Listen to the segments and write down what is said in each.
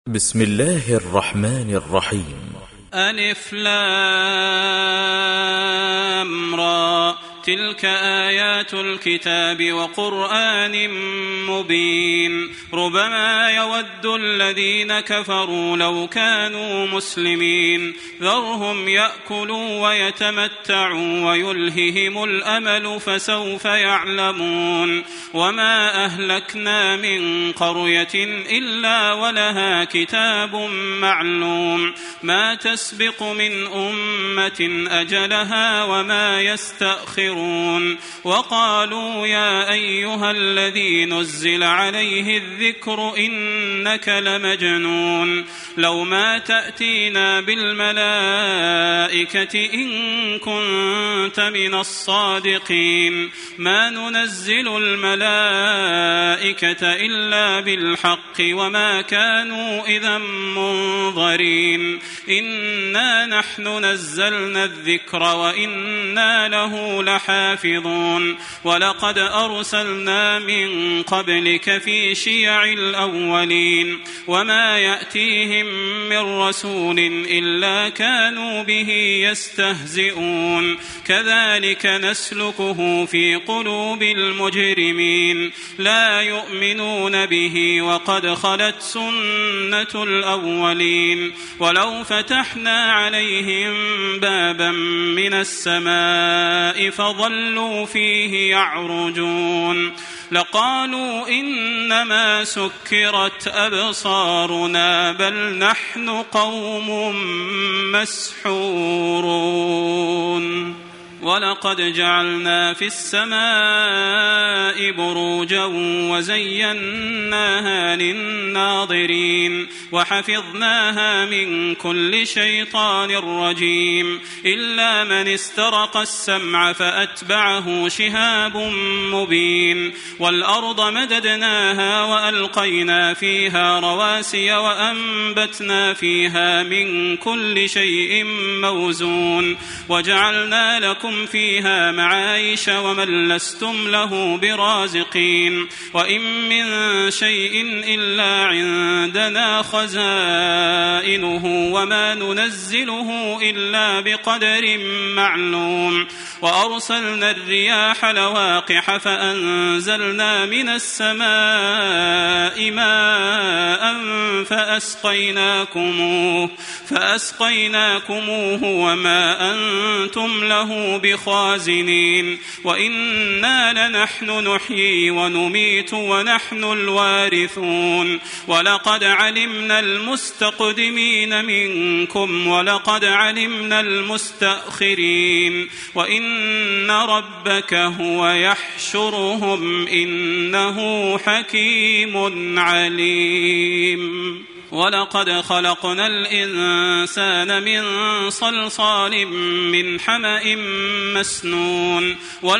بسم الله الرحمن الرحيم. ألف لام را تلك آيات الكتاب وقرآن مبين ربما يود الذين كفروا لو كانوا مسلمين ذرهم يأكلوا ويتمتعوا ويلههم الأمل فسوف يعلمون وما أهلكنا من قرية إلا ولها كتاب معلوم ما تسبق من أمة أجلها وما يستأخرون وقالوا يا أيها الذي نزل عليه الذكر إنك لمجنون لو ما تأتينا بالملائكة إن كنت من الصادقين ما ننزل الملائكة إلا بالحق وما كانوا إذا منظرين إنا نحن نزلنا الذكر وإنا له لحافظون ولقد أرسلنا من قبلك في شيع الأولين وما يأتيهم من رسول إلا كانوا به يستهزئون كذلك نسلكه في قلوب المجرمين لا يؤمنون به وقد خلت سنة الأولين ولو فتحنا عليهم بابا من السماء فظلوا فيه يعرجون لقالوا إنما سكرت أبصارنا بل نحن قوم مسحورون ولقد جعلنا في السماء بروجا وزيناها للناظرين وحفظناها من كل شيطان رجيم إلا من استرق السمع فأتبعه شهاب مبين والأرض مددناها وألقينا فيها رواسي وأنبتنا فيها من كل شيء موزون وجعلنا لكم فيها معايش ومن لستم له برازقين وإن من شيء إلا عندنا خزائنه وما ننزله إلا بقدر معلوم وأرسلنا الرياح لواقح فأنزلنا من السماء ماء فأسقيناكموه وما أنتم له بخازنين وإنا لنحن نحيي ونميت ونحن الوارثون ولقد علمنا المستقدمين منكم ولقد علمنا المستأخرين وإن ربك هو يحشرهم إنه حكيم عليم ولقد خلقنا الإنسان من صلصال من حمأ مسنون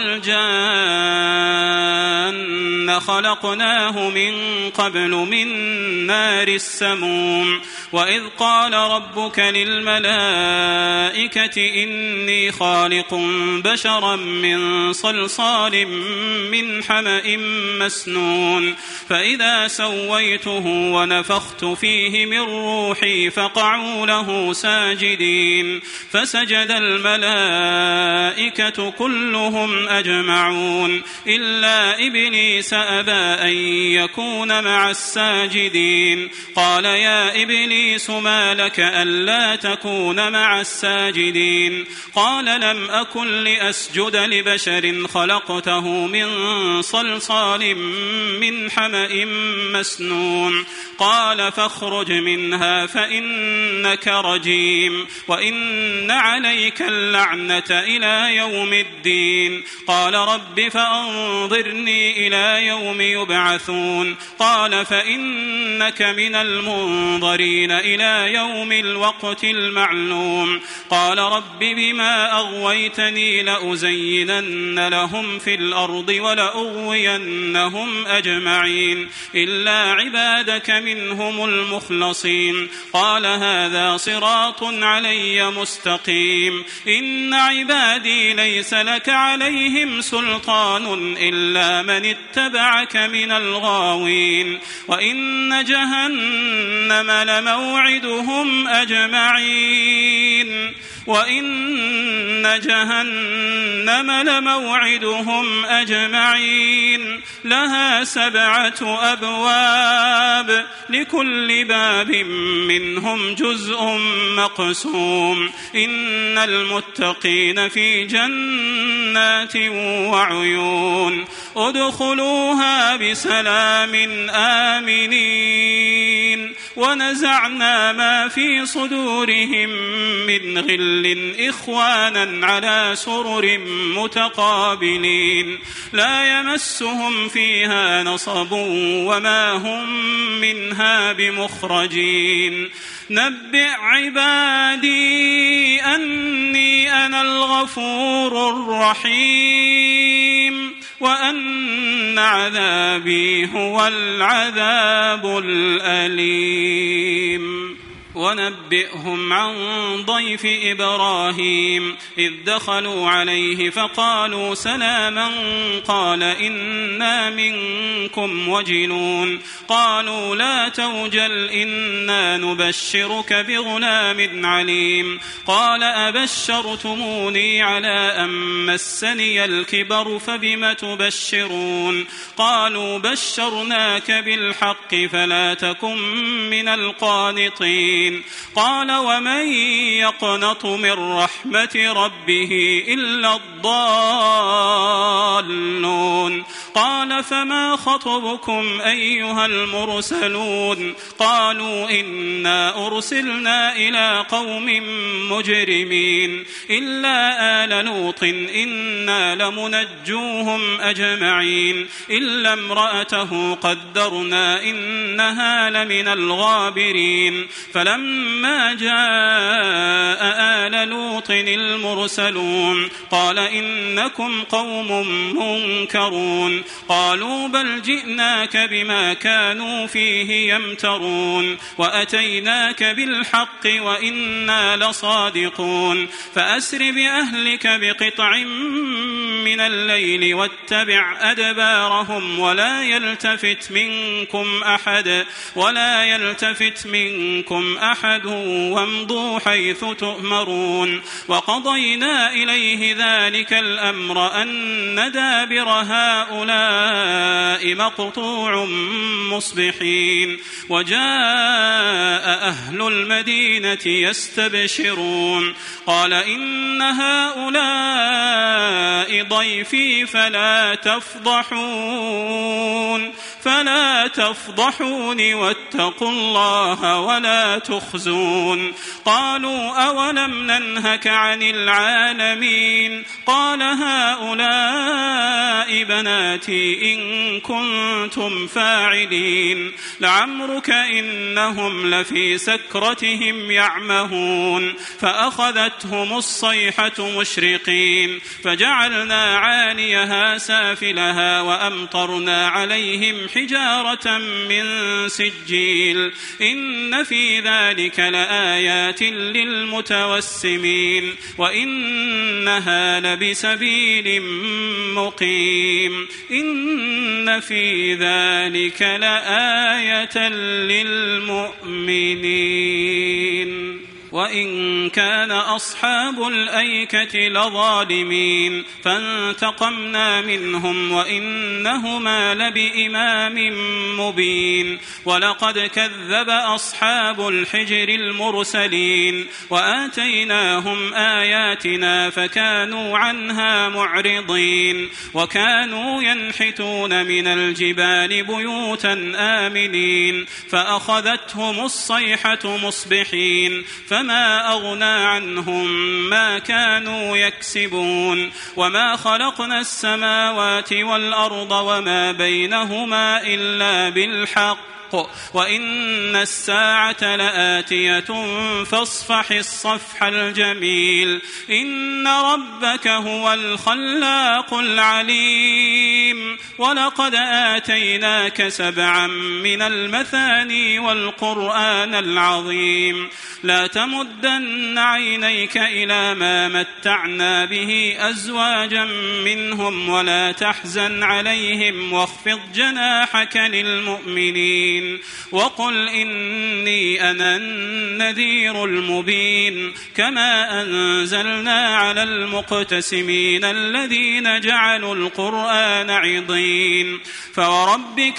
والجان خلقناه من قبل من نار السموم وإذ قال ربك للملائكة إني خالق بشرا من صلصال من حمأ مسنون فإذا سويته ونفخت فيه من روحي فقعوا له ساجدين فسجد الملائكة كلهم أجمعون إلا إبليس أبى أن يكون مع الساجدين قال يا إبليس ما لك ألا تكون مع الساجدين قال لم أكن لأسجد لبشر خلقته من صلصال من حمأ مسنون قال فاخرج منها فإنك رجيم وإن عليك اللعنة إلى يوم الدين قال رب فأنظرني إلى يوم يبعثون قال فإنك من المنظرين إلى يوم الوقت المعلوم قال رب بما أغويتني لأزينن لهم في الأرض ولأغوينهم أجمعين إلا عبادك منهم المخلصين المخلصين قال هذا صراط علي مستقيم إن عبادي ليس لك عليهم سلطان إلا من اتبعك من الغاوين وإن جهنم لموعدهم أجمعين لها 7 أبواب لكل باب منهم جزء مقسوم إن المتقين في جنات وعيون ادخلوها بسلام آمنين ونزعنا ما في صدورهم من غل إخوانا على سرر متقابلين لا يمسهم فيها نصب وما هم منها بمخرجين نبئ عبادي أني أنا الغفور الرحيم وأن عذابي هو العذاب الأليم ونبئهم عن ضيف إبراهيم إذ دخلوا عليه فقالوا سلاما قال إنا منكم وجلون قالوا لا توجل إنا نبشرك بغلام عليم قال أبشرتموني على أن مسني الكبر فبم تبشرون قالوا بشرناك بالحق فلا تكن من القانطين قال ومن يقنط من رحمة ربه إلا الضالون قال فما خطبكم أيها المرسلون قالوا إنا أرسلنا إلى قوم مجرمين إلا آل لوط إنا لمنجوهم أجمعين إلا امرأته قدرنا إنها لمن الغابرين فلما جاء آل لوط المرسلون قال إنكم قوم منكرون قالوا بل جئناك بما كانوا فيه يمترون وأتيناك بالحق وإنا لصادقون فأسر بأهلك بقطع من الليل واتبع أدبارهم ولا يلتفت منكم أحد وامضوا حيث تؤمرون وقضينا إليه ذلك الأمر أن دابر هؤلاء مقطوع مصبحين وجاء أهل المدينة يستبشرون قال إن هؤلاء ضيفي فلا تفضحون واتقوا الله ولا تخزون قالوا أولم ننهك عن العالمين قال هؤلاء بناتي إن كنتم فاعلين لعمرك إنهم لفي سكرتهم يعمهون فأخذتهم الصيحة مشرقين فجعلنا عاليها سافلها وأمطرنا عليهم حجارة من سجيل إن في ذلك لآيات للمتوسمين وإنها لبسبيل مقيم إن في ذلك لآية للمؤمنين وإن كان أصحاب الأيكة لظالمين فانتقمنا منهم وإنهما لبإمام مبين ولقد كذب أصحاب الحجر المرسلين وآتيناهم آياتنا فكانوا عنها معرضين وكانوا ينحتون من الجبال بيوتا آمنين فأخذتهم الصيحة مصبحين فما أغنى عنهم ما كانوا يكسبون وما خلقنا السماوات والأرض وما بينهما إلا بالحق وإن الساعة لآتية فاصفح الصفح الجميل إن ربك هو الخلاق العليم ولقد آتيناك 7 من المثاني والقرآن العظيم لا تمدن عينيك إلى ما متعنا به أزواجا منهم ولا تحزن عليهم واخفض جناحك للمؤمنين وقل إني أنا النذير المبين كما أنزلنا على المقتسمين الذين جعلوا القرآن عضين فوربك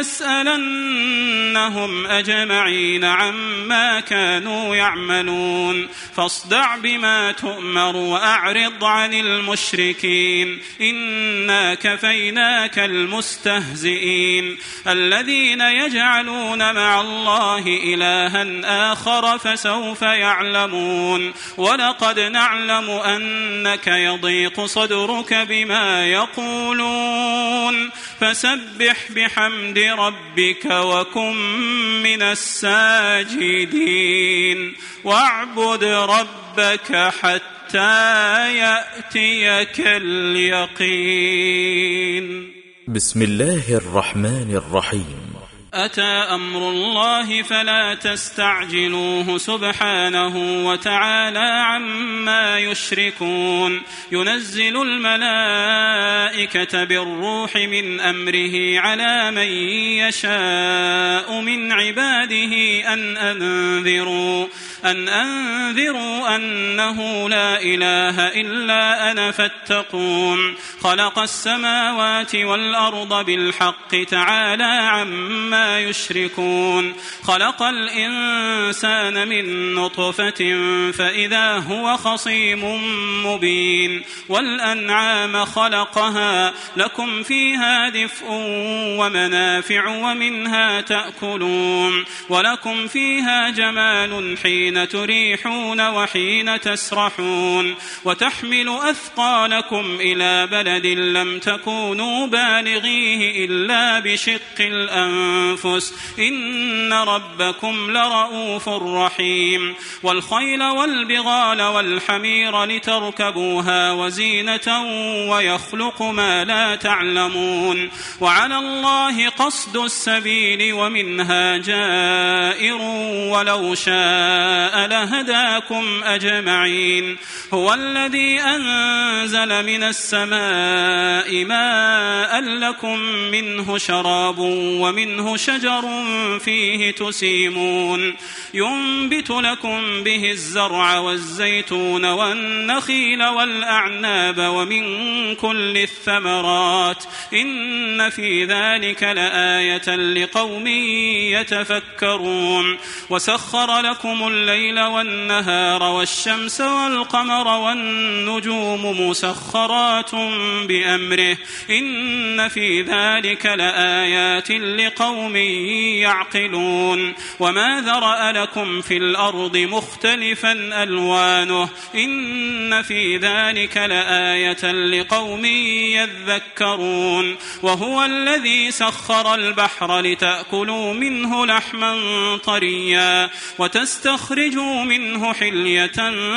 لنسألنهم أجمعين عما كانوا يعملون فاصدع بما تؤمر وأعرض عن المشركين إنا كفيناك المستهزئين الذين يجعلون مع الله إلها آخر فسوف يعلمون ولقد نعلم أنك يضيق صدرك بما يقولون فسبح بحمد ربك وكن من الساجدين واعبد ربك حتى يأتيك اليقين. بسم الله الرحمن الرحيم. أتى أمر الله فلا تستعجلوه سبحانه وتعالى عما يشركون ينزل الملائكة بالروح من أمره على من يشاء من عباده أن أنذروا أنه لا إله إلا أنا فاتقون خلق السماوات والأرض بالحق تعالى عما يشركون خلق الإنسان من نطفة فإذا هو خصيم مبين والأنعام خلقها لكم فيها دفء ومنافع ومنها تأكلون ولكم فيها جمال حين تريحون وحين تسرحون وتحمل أثقالكم إلى بلد لم تكونوا بالغيه إلا بشق الأنفس إن ربكم لرؤوف رحيم والخيل والبغال والحمير لتركبوها وزينة ويخلق ما لا تعلمون وعلى الله قصد السبيل ومنها جائر ولو شاء لهداكم أجمعين هو الذي أنزل من السماء ماء لكم منه شراب ومنه شجر فيه تسيمون ينبت لكم به الزرع والزيتون والنخيل والأعناب ومن كل الثمرات إن في ذلك لآية لقوم يتفكرون وسخر لكم الليل والنهار والشمس والقمر والنجوم مسخرات بأمره إن في ذلك لآيات لقوم يعقلون وما ذرأ لكم في الأرض مختلفا ألوانه إن في ذلك لآية لقوم يذكرون وهو الذي سخر البحر لتأكلوا منه لحما طريا وتستخرجوا منه حلية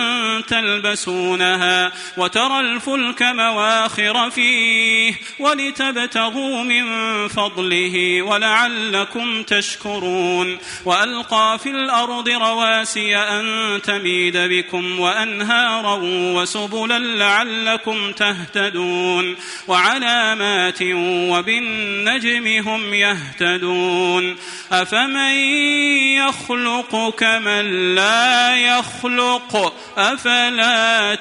تلبسونها وترى الفلك مواخر فيه ولتبتغوا من فضله ولعلكم تشكرون وألقى في الأرض رواسي أن تميد بكم وأنهارا وسبلا لعلكم تهتدون وعلامات وبالنجم هم يهتدون أفمن يخلق كمن لا يخلق أفلا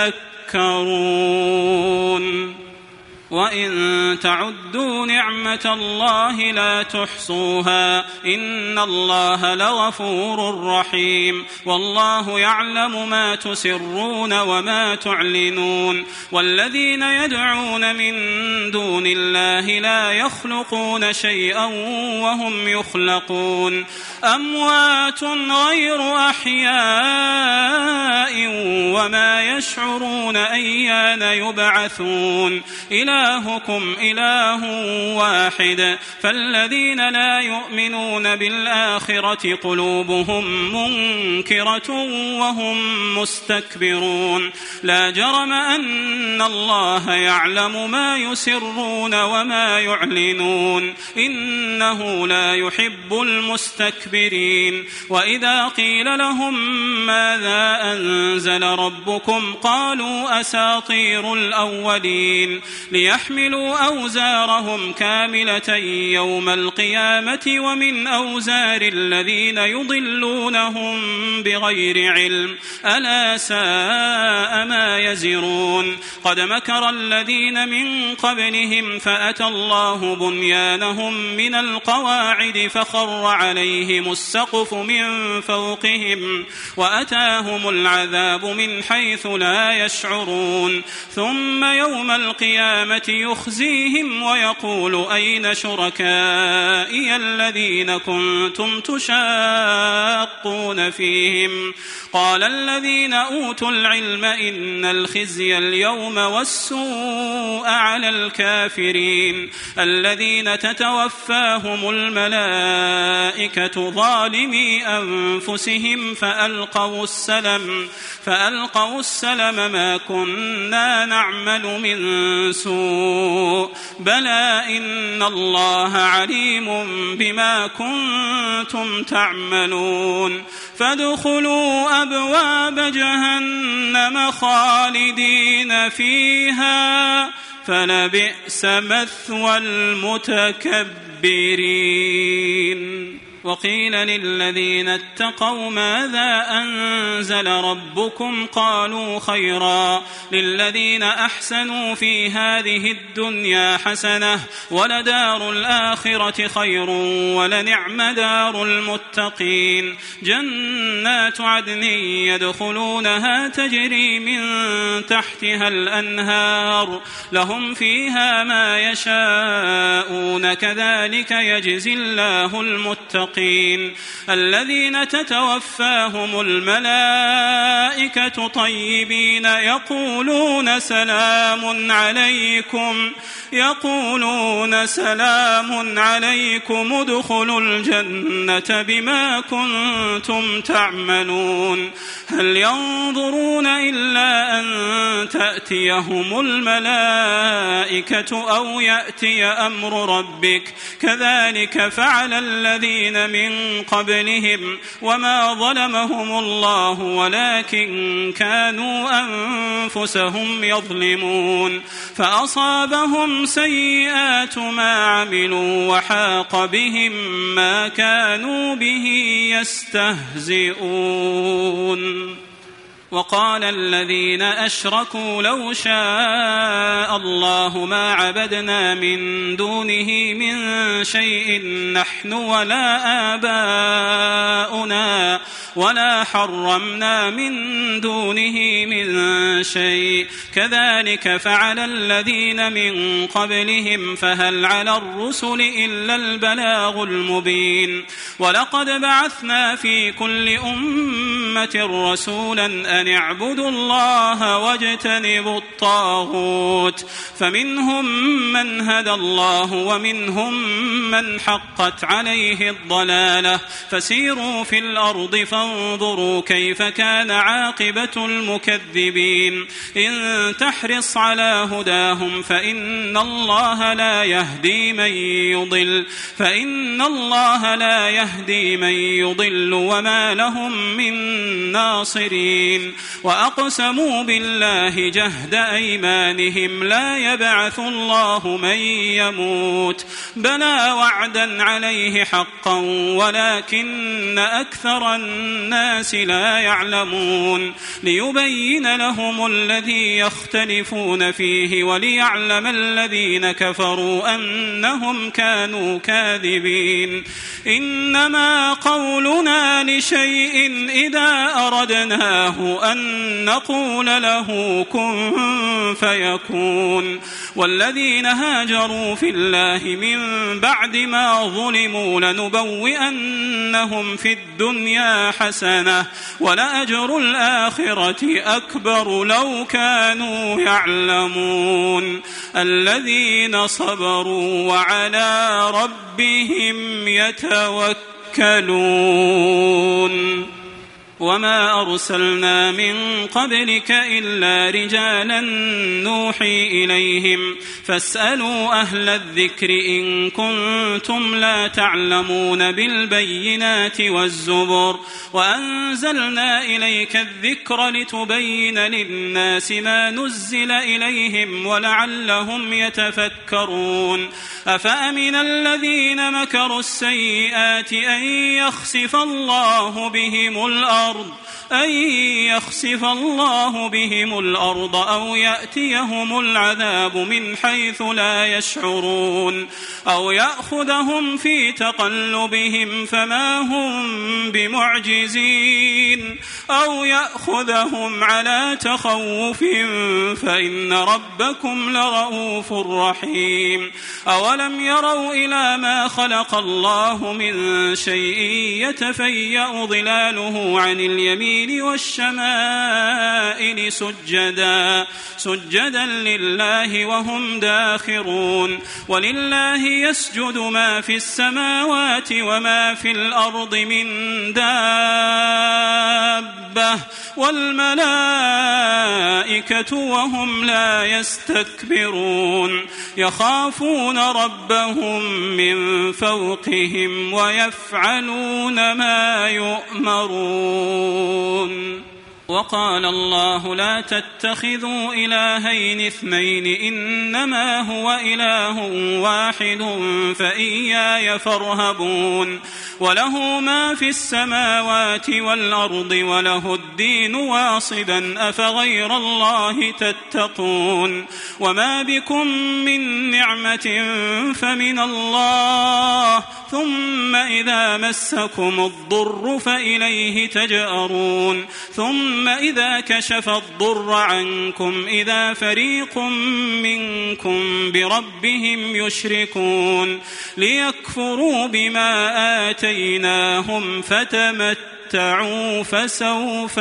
تذكرون وإن تعدوا نعمة الله لا تحصوها إن الله لغفور رحيم والله يعلم ما تسرون وما تعلنون والذين يدعون من دون الله لا يخلقون شيئا وهم يخلقون أموات غير أحياء وما يشعرون أيان يبعثون إلى إلهكم إله واحد فالذين لا يؤمنون بالآخرة قلوبهم منكرة وهم مستكبرون لا جرم أن الله يعلم ما يسرون وما يعلنون إنه لا يحب المستكبرين وإذا قيل لهم ماذا أنزل ربكم قالوا أساطير الأولين ليحملوا أوزارهم كاملة يوم القيامة ومن أوزار الذين يضلونهم بغير علم ألا ساء ما يزرون قد مكر الذين من قبلهم فأتى الله بنيانهم من القواعد فخر عليهم السقف من فوقهم وأتاهم العذاب من حيث لا يشعرون ثم يوم القيامة يخزيهم ويقول أين شركائي الذين كنتم تشاقون فيهم قال الذين أوتوا العلم إن الخزي اليوم والسوء على الكافرين الذين تتوفاهم الملائكة ظالمي أنفسهم فألقوا السلم ما كنا نعمل من سوء بلى إن الله عليم بما كنتم تعملون فادخلوا أبواب جهنم خالدين فيها فلبئس مثوى المتكبرين وقيل للذين اتقوا ماذا أنزل ربكم قالوا خيرا للذين أحسنوا في هذه الدنيا حسنة ولدار الآخرة خير ولنعم دار المتقين جنات عدن يدخلونها تجري من تحتها الأنهار لهم فيها ما يشاءون كذلك يجزي الله المتقين الذين تتوفاهم الملائكة طيبين يقولون سلام عليكم ادخلوا الجنة بما كنتم تعملون هل ينظرون إلا أن تأتيهم الملائكة أو يأتي أمر ربك كذلك فعل الذين من قبلهم وما ظلمهم الله ولكن كانوا أنفسهم يظلمون فأصابهم سيئات ما عملوا وحاق بهم ما كانوا به يستهزئون وقال الذين أشركوا لو شاء الله ما عبدنا من دونه من شيء نحن ولا آباؤنا ولا حرمنا من دونه من شيء كذلك فعل الذين من قبلهم فهل على الرسل إلا البلاغ المبين ولقد بعثنا في كل أمة رسولا أن اعبدوا الله واجتنبوا الطاغوت فمنهم من هدى الله ومنهم من حقت عليه الضلالة فسيروا في الأرض فانظروا كيف كان عاقبة المكذبين إن تحرص على هداهم فإن الله لا يهدي من يضل وما لهم من ناصرين وأقسموا بالله جهد أيمانهم لا يبعث الله من يموت بلى وعدا عليه حقا ولكن أكثر الناس لا يعلمون ليبين لهم الذي يختلفون فيه وليعلم الذين كفروا أنهم كانوا كاذبين إنما قولنا لشيء إذا أردناه أن نقول له كن فيكون. والذين هاجروا في الله من بعد ما ظلموا لنبوئنهم في الدنيا حسنة ولأجر الآخرة أكبر لو كانوا يعلمون. الذين صبروا وعلى ربهم يتوكلون. وما أرسلنا من قبلك إلا رجالا نوحي إليهم فاسألوا أهل الذكر إن كنتم لا تعلمون بالبينات والزبر وأنزلنا إليك الذكر لتبين للناس ما نزل إليهم ولعلهم يتفكرون. أفأمن الذين مكروا السيئات أن يخسف الله بهم الأرض أو يأتيهم العذاب من حيث لا يشعرون أو يأخذهم في تقلبهم فما هم بمعجزين أو يأخذهم على تخوف فإن ربكم لرؤوف رحيم. أولم يروا إلى ما خلق الله من شيء يتفيأ ظلاله عن اليمين والشمائل سجدا لله وهم داخرون. ولله يسجد ما في السماوات وما في الأرض من دابة والملائكة وهم لا يستكبرون يخافون ربهم من فوقهم ويفعلون ما يؤمرون. وقال الله لا تتخذوا إلهين اثنين إنما هو إله واحد فإياي فارهبون. وله ما في السماوات والأرض وله الدين واصبا أفغير الله تتقون. وما بكم من نعمة فمن الله ثم إذا مسكم الضر فإليه تجأرون ثم إذا كشف الضر عنكم إذا فريق منكم بربهم يشركون ليكفروا بما آتيناهم فتمتعوا فسوف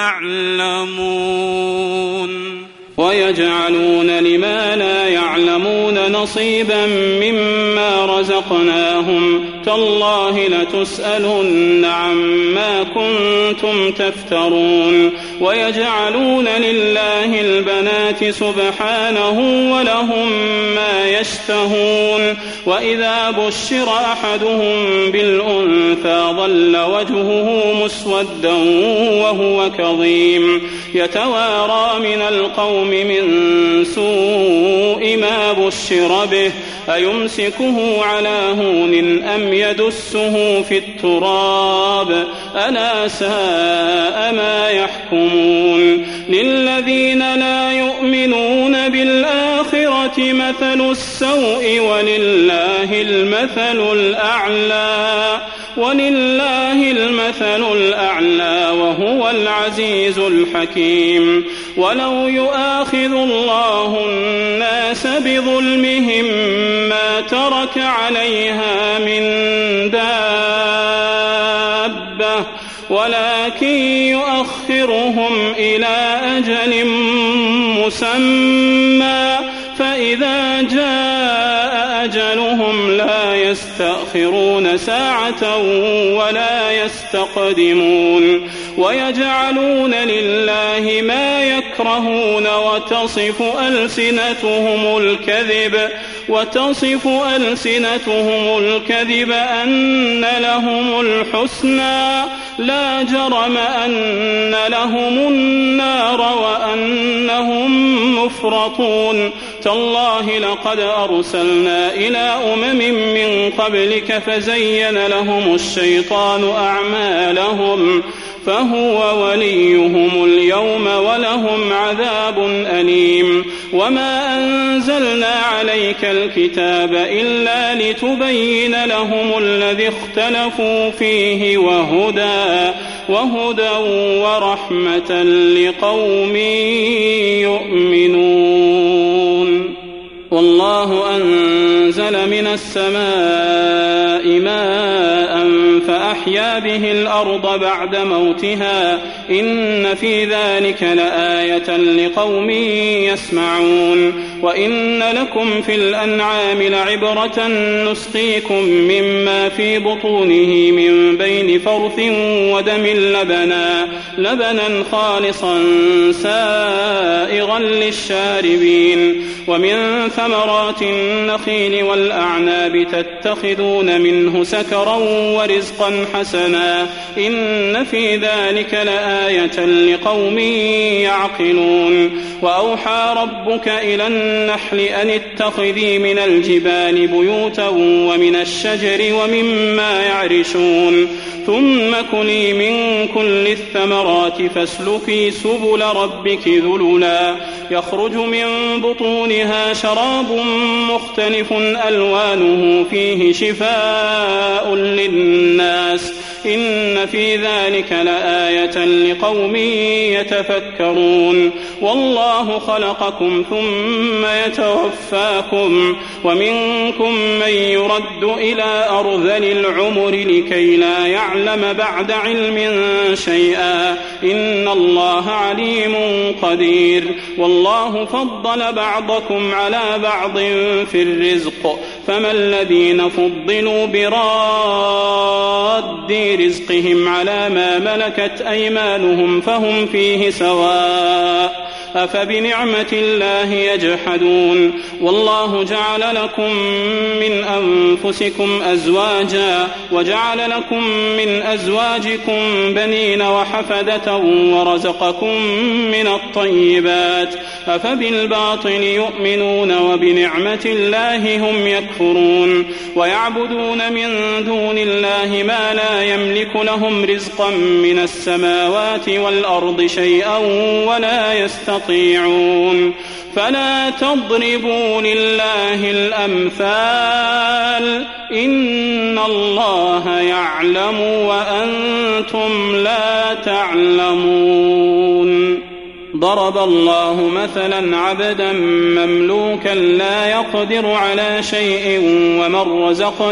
تعلمون. ويجعلون لما لا يعلمون نصيبا مما رزقناهم تالله لتسألن عما كنتم تفترون. ويجعلون لله البنات سبحانه ولهم ما يشتهون. وإذا بشر أحدهم بالأنثى ظل وجهه مسودا وهو كظيم يتوارى من القوم من سوء ما بشر به أيمسكه على هون أم يدسه في التراب ألا ساء ما يحكمون. للذين لا يؤمنون بالآخرة مثل السوء ولله المثل الأعلى وهو العزيز الحكيم. ولو يؤاخذ الله الناس بظلمهم ما ترك عليها من دابة ولكن يؤخرهم إلى أجل مسمى فإذا جاء أجلهم لا يستأخرون ساعة ولا يستقدمون. ويجعلون لله ما يكرهون وتصف ألسنتهم الكذب أن لهم الحسنى لا جرم أن لهم النار وأنهم مفرطون. تالله لقد أرسلنا إلى من قبلك فزين لهم الشيطان أعمالهم فهو وليهم اليوم ولهم عذاب أليم. وما أنزلنا عليك الكتاب إلا لتبين لهم الذي اختلفوا فيه وهدى ورحمة لقوم يؤمنون. والله أنزل من السماء ماء فأحيا به الأرض بعد موتها إن في ذلك لآية لقوم يسمعون. وإن لكم في الأنعام لعبرة نسقيكم مما في بطونه من بين فرث ودم لبنا خالصا سائغا للشاربين. ومن ثمرات النخيل والأعناب تتخذون منه سكرا ورزقا حسنا إن في ذلك لآية لقوم يعقلون. وأوحى ربك إلى النحل أن اتخذي من الجبال بيوتا ومن الشجر ومما يعرشون ثم كلي من كل الثمرات فاسلكي سبل ربك ذللا يخرج من بطونها شراب مختلف ألوانه فيه شفاء للناس إن في ذلك لآية لقوم يتفكرون. والله خلقكم ثم يتوفاكم ومنكم من يرد إلى أرذل العمر لكي لا يعلم بعد علم شيئا إن الله عليم قدير. والله فضل بعضكم على بعض في الرزق فما الذين فضلوا براد رزقهم على ما ملكت أيمانهم فهم فيه سواء أفبنعمة الله يجحدون. والله جعل لكم من أنفسكم أزواجا وجعل لكم من أزواجكم بنين وحفدة ورزقكم من الطيبات أفبالباطل يؤمنون وبنعمة الله هم يكفرون. ويعبدون من دون الله ما لا يملك لهم رزقا من السماوات والأرض شيئا ولا يستطيعون. فلا تضربوا لله الأمثال إن الله يعلم وأنتم لا تعلمون. ضرب الله مثلا عبدا مملوكا لا يقدر على شيء ومن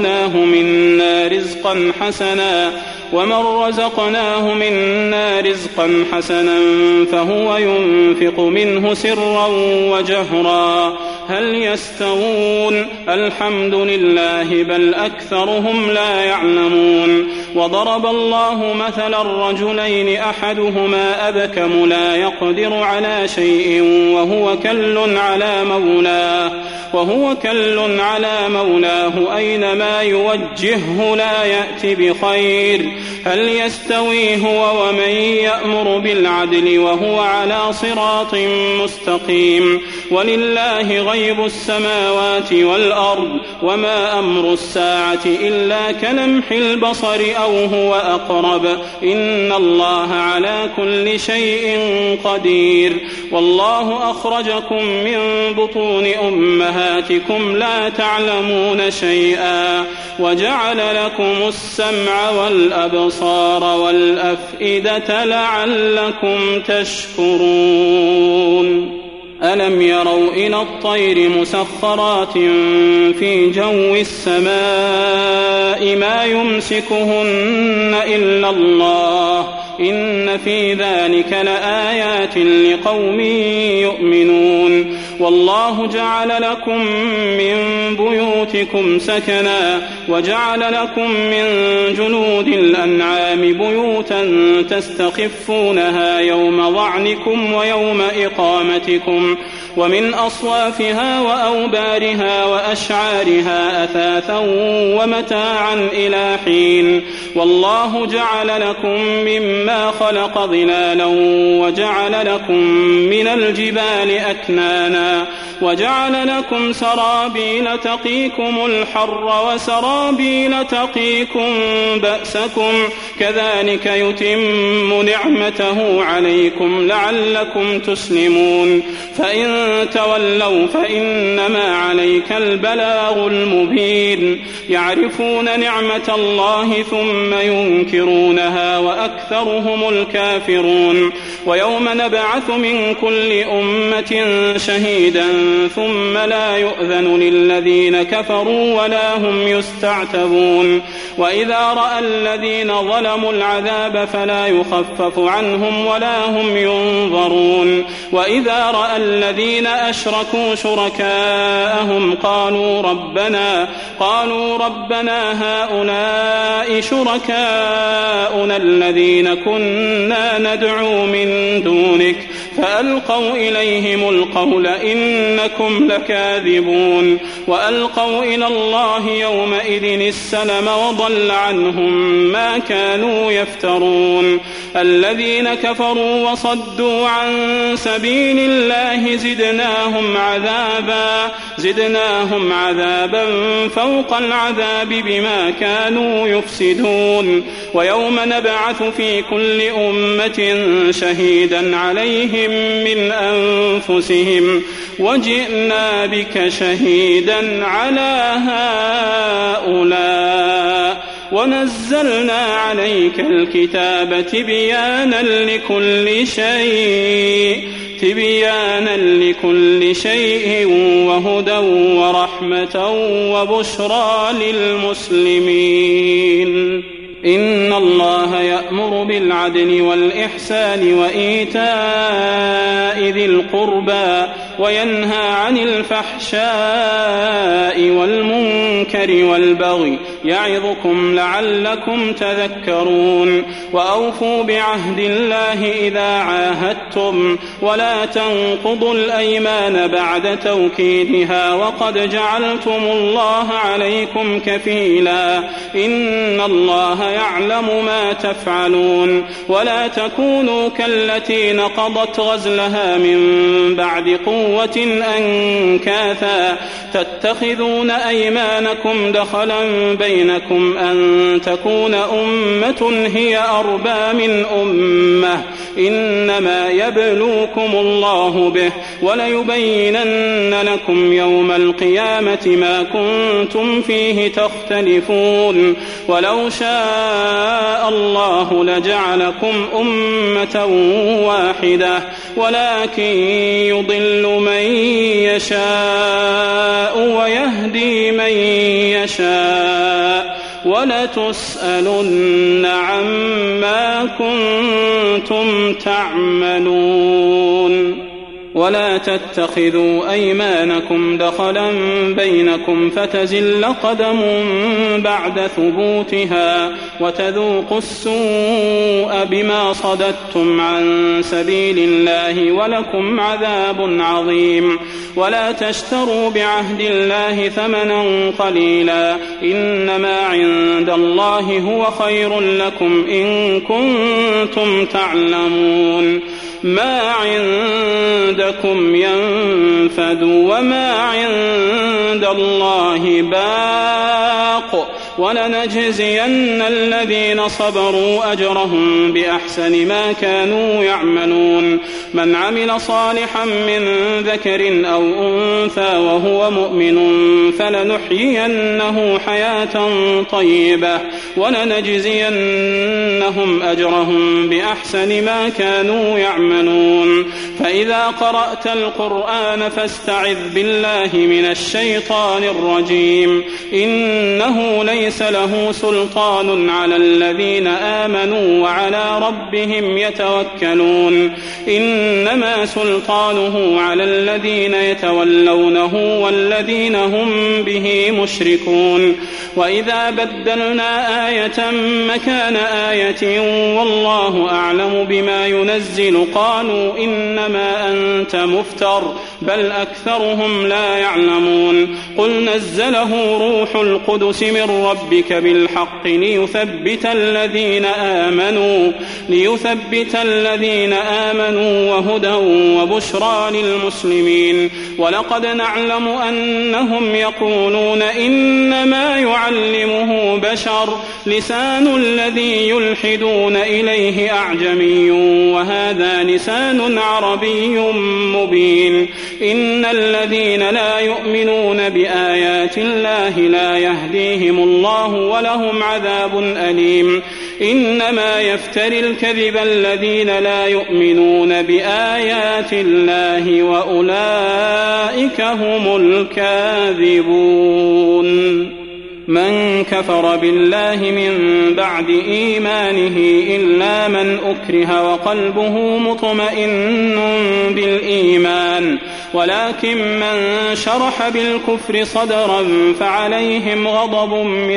رزقناه منا رزقا حسنا فهو ينفق منه سرا وجهرا هل يستوون الحمد لله بل أكثرهم لا يعلمون. وضرب الله مثلا رجلين أحدهما أبكم لا يقدر على شيء وهو كل على مولاه أينما يوجهه لا يأتي بخير هل يستوي هو ومن يأمر بالعدل وهو على صراط مستقيم. ولله غيب السماوات والأرض وما أمر الساعة إلا كلمح البصر أو هو أقرب إن الله على كل شيء قدير. والله أخرجكم من بطون أمهاتكم لا تعلمون شيئا وجعل لكم السمع والأبصار والأفئدة لعلكم تشكرون. ألم يروا إلى الطير مسخرات في جو السماء ما يمسكهن إلا الله إن في ذلك لآيات لقوم يؤمنون. والله جعل لكم من بيوتكم سكنا وجعل لكم من جلود الأنعام بيوتا تستخفونها يوم ظعنكم ويوم إقامتكم ومن أصوافها وأوبارها وأشعارها أثاثا ومتاعا إلى حين. والله جعل لكم مما خلق ظلالا وجعل لكم من الجبال أكنانا وجعل لكم سرابيل تقيكم الحر وسرابيل تقيكم بأسكم كذلك يتم نعمته عليكم لعلكم تسلمون فإن تولوا فإنما عليك البلاغ المبين يعرفون نعمة الله ثم ينكرونها وأكثرهم الكافرون ويوم نبعث من كل أمة شهيدا ثم لا يؤذن للذين كفروا ولا هم يستعتبون وإذا رأى الذين ظلموا العذاب فلا يخفف عنهم ولا هم ينظرون وإذا رأى الذين أشركوا شركاءهم قالوا ربنا هؤلاء شركاؤنا الذين كنا ندعو من دونك فألقوا إليهم القول إنكم لكاذبون وألقوا إلى الله يومئذ السلم وضل عنهم ما كانوا يفترون الذين كفروا وصدوا عن سبيل الله زدناهم عذابا فوق العذاب بما كانوا يفسدون ويوم نبعث في كل أمة شهيدا عليهم من أنفسهم وجئنا بك شهيدا على هؤلاء ونزلنا عليك الكتاب تبيانا لكل شيء وهدى ورحمة وبشرى للمسلمين إن الله يأمر بالعدل والإحسان وإيتاء ذي القربى وينهى عن الفحشاء والمنكر والبغي يعظكم لعلكم تذكرون وأوفوا بعهد الله إذا عاهدتم ولا تنقضوا الأيمان بعد توكيدها وقد جعلتم الله عليكم كفيلا إن الله يعلم ما تفعلون ولا تكونوا كالتي نقضت غزلها من بعد قوة أنكاثا تتخذون أيمانكم دخلا بينكم أن تكون أمة هي أربى من أمة إنما يبلوكم الله به وليبينن لكم يوم القيامة ما كنتم فيه تختلفون ولو شاء الله لجعلكم أمة واحدة ولكن يضل من يشاء ويهدي من يشاء ولتسألن عما كنتم تعملون ولا تتخذوا أيمانكم دخلا بينكم فتزل قدم بعد ثبوتها وتذوقوا السوء بما صددتم عن سبيل الله ولكم عذاب عظيم ولا تشتروا بعهد الله ثمنا قليلا إنما عند الله هو خير لكم إن كنتم تعلمون ما عندكم ينفد وما عند الله باق ولنجزين الذين صبروا أجرهم بأحسن ما كانوا يعملون من عمل صالحا من ذكر أو أنثى وهو مؤمن فلنحيينه حياة طيبة ولنجزينهم أجرهم بأحسن ما كانوا يعملون فإذا قرأت القرآن فاستعذ بالله من الشيطان الرجيم إنه ليس له سلطان على الذين آمنوا وعلى ربهم يتوكلون إنما سلطانه على الذين يتولونه والذين هم به مشركون وإذا بدلنا آية مكان آية والله أعلم بما ينزل قالوا إنما أنت مفتر بل أكثرهم لا يعلمون قل نزله روح القدس من ربك بالحق ليثبت الذين آمنوا وهدى وبشرى للمسلمين ولقد نعلم أنهم يقولون إنما يعلمه بشر لسان الذي يلحدون إليه أعجمي وهذا لسان عربي مبين إن الذين لا يؤمنون بآيات الله لا يهديهم الله ولهم عذاب أليم إنما يفتري الكذب الذين لا يؤمنون بآيات الله وأولئك هم الكاذبون من كفر بالله من بعد إيمانه إلا من أكره وقلبه مطمئن بالإيمان ولكن من شرح بالكفر صدرا فعليهم غضب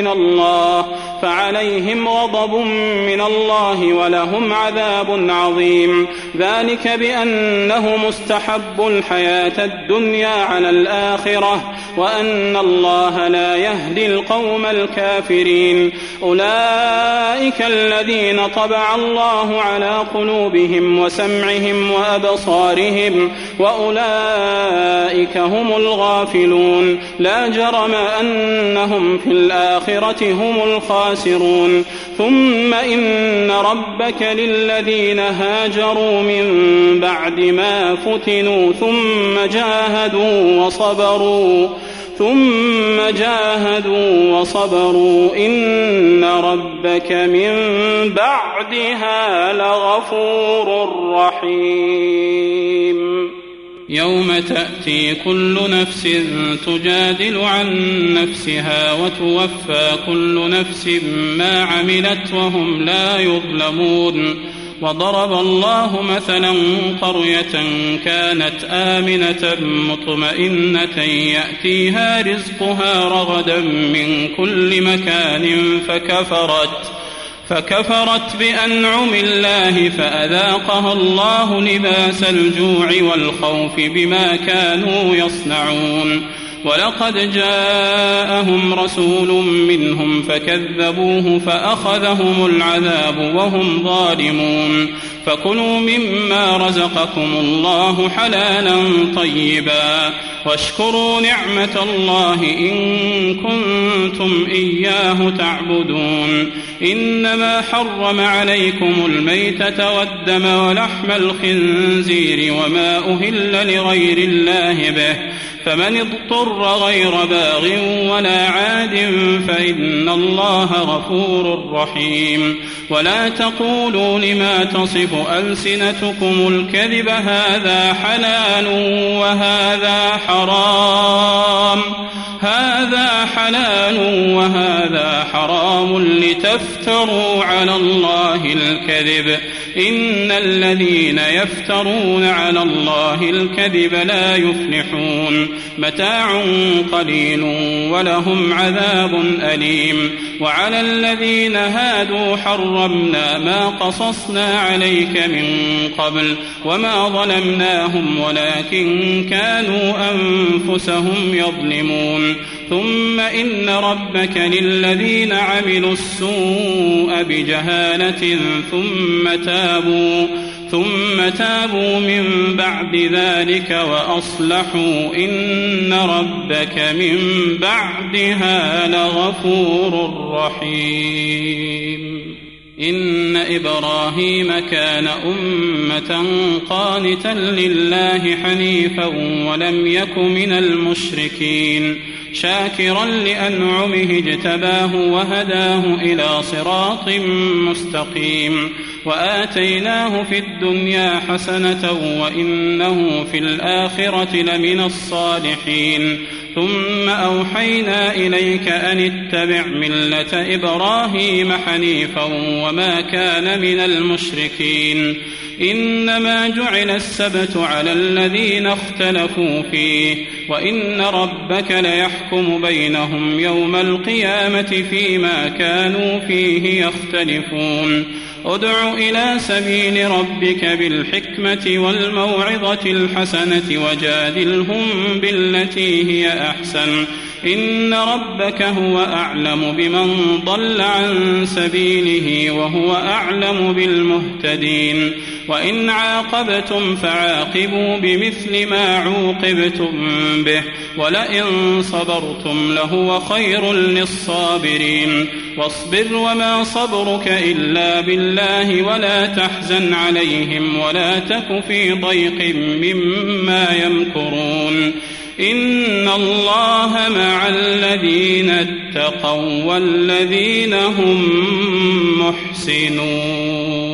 من الله ولهم عذاب عظيم ذلك بأنه مستحب الحياة الدنيا على الآخرة وأن الله لا يهدي القوم الكافرين أولئك الذين طبع الله على قلوبهم وسمعهم وأبصارهم وأولئك هم الغافلون لا جرم أنهم في الآخرة هم الخاسرون ثم إن ربك للذين هاجروا من بعد ما فتنوا ثم جاهدوا وصبروا إن ربك من بعدها لغفور رحيم يوم تأتي كل نفس تجادل عن نفسها وتوفى كل نفس ما عملت وهم لا يظلمون وضرب الله مثلا قرية كانت آمنة مطمئنة يأتيها رزقها رغدا من كل مكان فكفرت بأنعم الله فأذاقها الله لباس الجوع والخوف بما كانوا يصنعون ولقد جاءهم رسول منهم فكذبوه فأخذهم العذاب وهم ظالمون فكلوا مما رزقكم الله حلالا طيبا واشكروا نعمة الله إن كنتم إياه تعبدون إنما حرم عليكم الميتة والدم ولحم الخنزير وما أهل لغير الله به فمن اضطر غير باغ ولا عاد فإن الله غفور رحيم ولا تقولوا لما تصف ألسنتكم الكذب هذا حلال وهذا حرام لتفتروا على الله الكذب إن الذين يفترون على الله الكذب لا يفلحون متاع قليل ولهم عذاب أليم وعلى الذين هادوا حرمنا ما قصصنا عليك من قبل وما ظلمناهم ولكن كانوا أنفسهم يظلمون ثم إن ربك للذين عملوا السوء بجهالة ثم تابوا من بعد ذلك وأصلحوا إن ربك من بعدها لغفور رحيم إن إبراهيم كان أمة قانتا لله حنيفا ولم يك من المشركين شاكرا لأنعمه اجتباه وهداه إلى صراط مستقيم وآتيناه في الدنيا حسنة وإنه في الآخرة لمن الصالحين ثم أوحينا إليك أن اتبع ملة إبراهيم حنيفا وما كان من المشركين إنما جعل السبت على الذين اختلفوا فيه وإن ربك ليحكم بينهم يوم القيامة فيما كانوا فيه يختلفون ادع إلى سبيل ربك بالحكمة والموعظة الحسنة وجادلهم بالتي هي أحسن إن ربك هو أعلم بمن ضل عن سبيله وهو أعلم بالمهتدين وإن عاقبتم فعاقبوا بمثل ما عوقبتم به ولئن صبرتم لهو خير للصابرين واصبر وما صبرك إلا بالله ولا تحزن عليهم ولا تك في ضيق مما يمكرون إن الله مع الذين اتقوا والذين هم محسنون.